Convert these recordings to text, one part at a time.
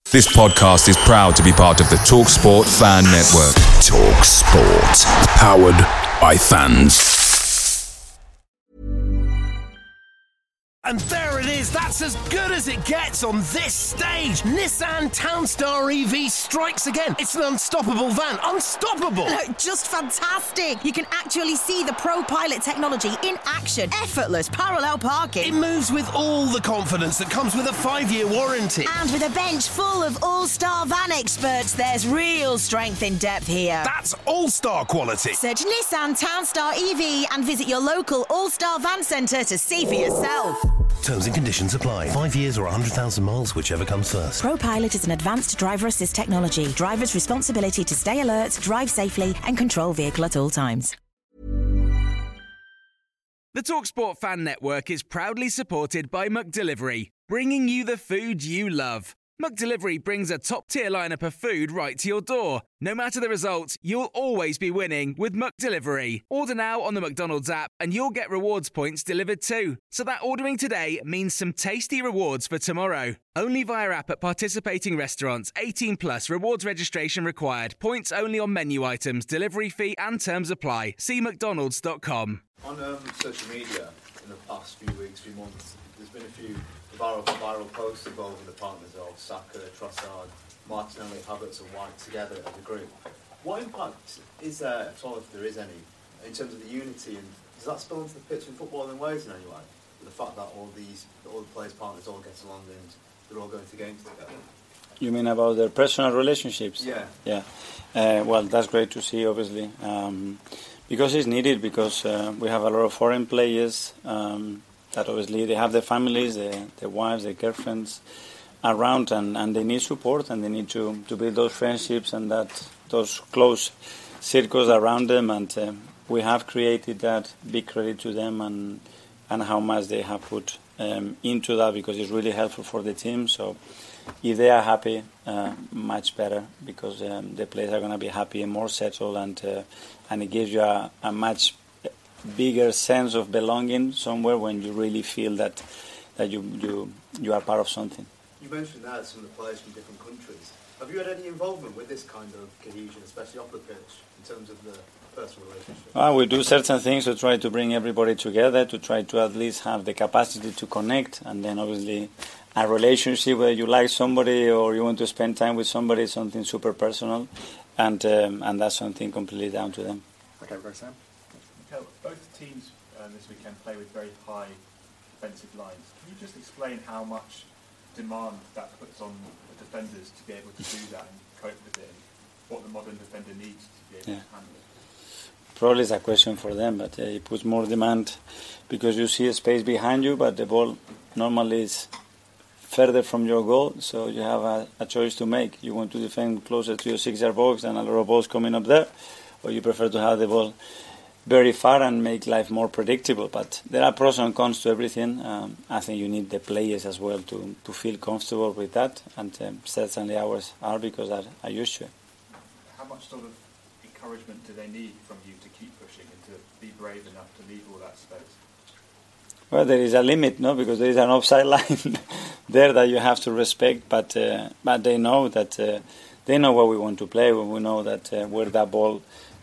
This podcast is proud to be part of the TalkSport Fan Network. TalkSport. Powered by fans. And there it is, that's as good as it gets on this stage. Nissan Townstar EV strikes again. It's an unstoppable van, unstoppable. Just fantastic. You can actually see the ProPilot technology in action. Effortless parallel parking. It moves with all the confidence that comes with a 5-year warranty. And with a bench full of all-star van experts, there's real strength in depth here. That's all-star quality. Search Nissan Townstar EV and visit your local all-star van centre to see for yourself. Terms and conditions apply. 5 years or 100,000 miles, whichever comes first. ProPilot is an advanced driver assist technology. Driver's responsibility to stay alert, drive safely and control vehicle at all times. The TalkSport Fan Network is proudly supported by McDelivery, bringing you the food you love. McDelivery brings a top-tier lineup of food right to your door. No matter the result, you'll always be winning with McDelivery. Order now on the McDonald's app and you'll get rewards points delivered too. So that ordering today means some tasty rewards for tomorrow. Only via app at participating restaurants. 18 plus. Rewards registration required. Points only on menu items. Delivery fee and terms apply. See mcdonalds.com. On social media in the past few weeks, few months, there's been a few viral posts involving the partners of Saka, Trossard, Martinelli, Havertz and White together as a group. What impact is there, at all, if there is any, in terms of the unity, and does that spill into the pitch in football in Wales in any way? The fact that all the players' partners all get along and they're all going to games together? You mean about their personal relationships? Yeah. Well, that's great to see, obviously, because it's needed, because we have a lot of foreign players that obviously they have their families, their wives, their girlfriends around, and they need support, and they need to build those friendships and those close circles around them, and we have created that. Big credit to them and how much they have put into that, because it's really helpful for the team. So if they are happy, much better, because the players are going to be happy and more settled, and it gives you a much bigger sense of belonging somewhere when you really feel that you are part of something. You mentioned that some of the players from different countries. Have you had any involvement with this kind of cohesion, especially off the pitch, in terms of the personal relationship? We do certain things to try to bring everybody together, to try to at least have the capacity to connect, and then obviously a relationship where you like somebody or you want to spend time with somebody is something super personal, and that's something completely down to them. Okay, very Sam. Both teams this weekend play with very high defensive lines. Can you just explain how much demand that puts on the defenders to be able to do that and cope with it, and what the modern defender needs to be able to handle it? Probably it's a question for them, but it puts more demand because you see a space behind you, but the ball normally is further from your goal, so you have a choice to make. You want to defend closer to your 6-yard box and a lot of balls coming up there, or you prefer to have the ball very far and make life more predictable. But there are pros and cons to everything. I think you need the players as well to feel comfortable with that, and certainly ours are, because are used to it. How much sort of encouragement do they need from you to keep pushing and to be brave enough to leave all that space? Well, there is a limit, no, because there is an offside line there that you have to respect. But they know that they know what we want to play. We know that where that ball.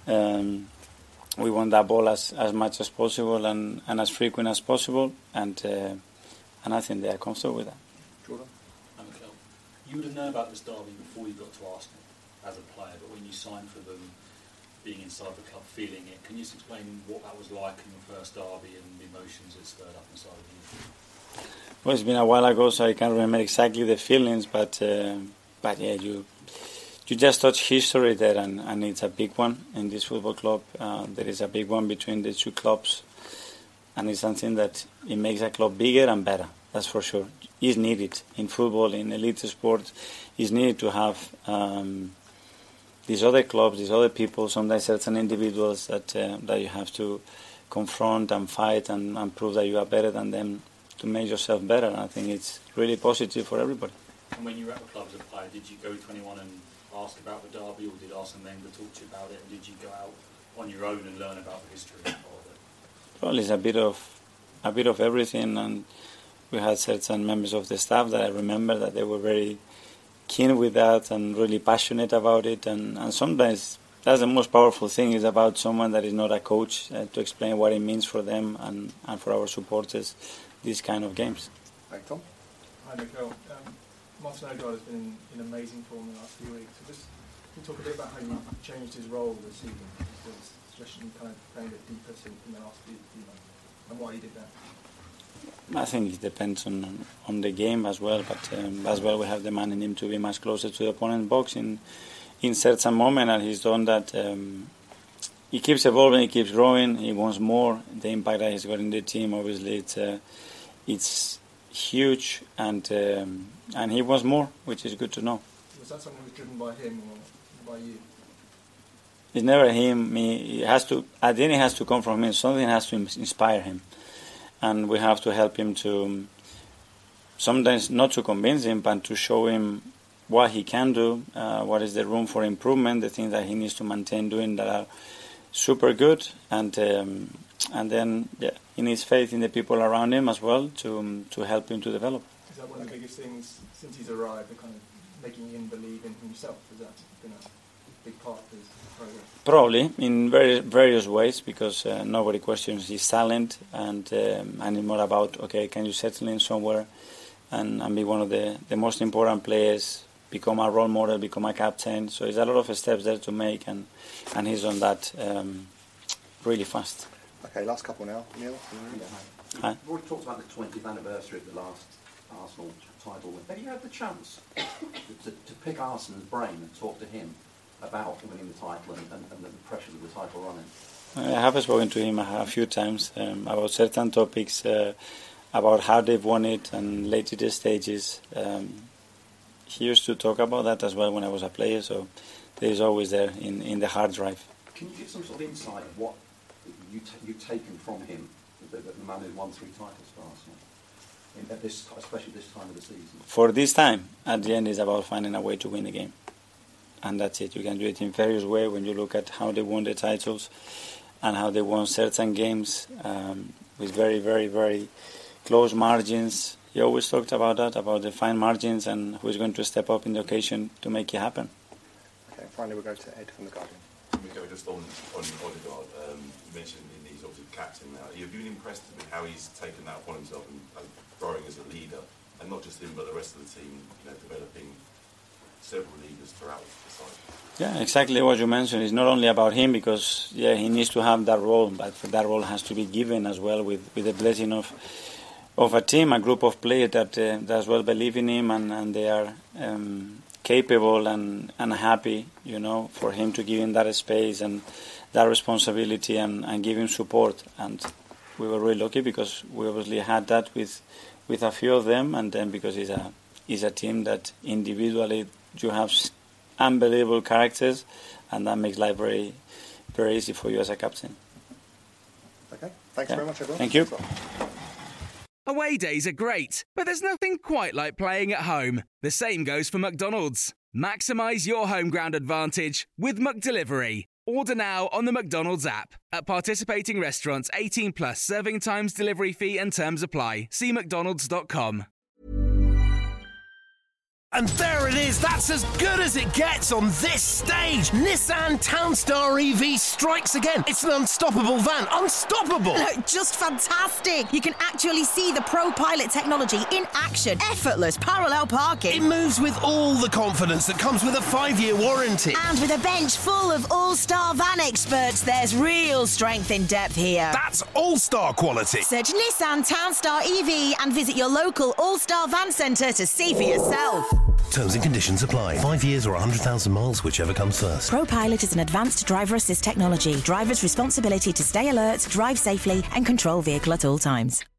We want that ball as much as possible and as frequent as possible, and I think they are comfortable with that. Jordan? You would have known about this derby before you got to Arsenal as a player, but when you signed for them, being inside the club, feeling it, can you just explain what that was like in your first derby and the emotions that stirred up inside of you? Well, it's been a while ago, so I can't remember exactly the feelings, but yeah, you just touch history there, and it's a big one in this football club. There is a big one between the two clubs, and it's something that it makes a club bigger and better, that's for sure. It's needed in football, in elite sport. It's needed to have these other clubs, these other people, sometimes certain individuals that you have to confront and fight and prove that you are better than them to make yourself better. And I think it's really positive for everybody. And when you were at the club as a player, did you go to anyone and ask about the derby, or did Arsene Wenger talk to you about it, and did you go out on your own and learn about the history of it? Well, it's a bit of everything, and we had certain members of the staff that I remember that they were very keen with that and really passionate about it. And sometimes that's the most powerful thing, is about someone that is not a coach, to explain what it means for them and for our supporters, these kind of games. Hi, Tom. Hi, Mikel. Martin Odegaard has been in amazing form in the last few weeks. So just can you talk a bit about how you changed his role this season, especially kind of playing a bit deeper in the last few months, and why he did that? I think it depends on the game as well, but as well we have the man in him to be much closer to the opponent box in certain moment, and he's done that. He keeps evolving, he keeps growing, he wants more. The impact that he's got in the team, obviously, it's huge, and he wants more, which is good to know. Was that something that was driven by him or by you? It's never him. It has to. At the end, it has to come from him. Something has to inspire him, and we have to help him to. Sometimes not to convince him, but to show him what he can do, what is the room for improvement, the things that he needs to maintain doing that are super good, and then he needs faith in the people around him as well to help him to develop. Is that one of the biggest things since he's arrived, the kind of making him believe in himself? Has that been a big part of his progress? Probably in various ways, because nobody questions his talent, and it's more about, okay, can you settle in somewhere and be one of the most important players, become a role model, become a captain. So there's a lot of steps there to make, and he's on that really fast. Okay, last couple now. Neil? Hi. We've already talked about the 20th anniversary of the last Arsenal title win. Have you had the chance to pick Arsenal's brain and talk to him about winning the title and the pressure of the title running? I have spoken to him a few times about certain topics, about how they've won it and later stages. He used to talk about that as well when I was a player, so there's always there in the hard drive. Can you give some sort of insight of what you've taken from him, the man who won 3 titles for Arsenal, especially this time of the season? For this time, at the end, it's about finding a way to win the game. And that's it. You can do it in various ways when you look at how they won the titles and how they won certain games with very, very, very close margins. He always talked about that, about the fine margins and who's going to step up in the occasion to make it happen. Okay, finally we'll go to Ed from The Guardian. Mikel, just on Odegaard, you mentioned he's obviously the captain now. Have you been impressed with how he's taken that upon himself and growing as a leader, and not just him but the rest of the team, developing several leaders throughout the side? Yeah, exactly what you mentioned. It's not only about him, because he needs to have that role, but that role has to be given as well with the blessing of a team, a group of players that as well believe in him, and they are capable and happy, for him to give him that space and that responsibility and give him support. And we were really lucky because we obviously had that with a few of them, and then because it's a team that individually you have unbelievable characters, and that makes life very, very easy for you as a captain. Okay, thanks very much, everyone. Thank you. Away days are great, but there's nothing quite like playing at home. The same goes for McDonald's. Maximise your home ground advantage with McDelivery. Order now on the McDonald's app. At participating restaurants, 18 plus, serving times, delivery fee and terms apply. See mcdonalds.com. And there it is, that's as good as it gets on this stage. Nissan Townstar EV strikes again. It's an unstoppable van, unstoppable. Just fantastic. You can actually see the ProPilot technology in action. Effortless parallel parking. It moves with all the confidence that comes with a 5-year warranty. And with a bench full of all-star van experts, there's real strength in depth here. That's all-star quality. Search Nissan Townstar EV and visit your local all-star van centre to see for yourself. Terms and conditions apply. 5 years or 100,000 miles, whichever comes first. ProPilot is an advanced driver assist technology. Driver's responsibility to stay alert, drive safely and control vehicle at all times.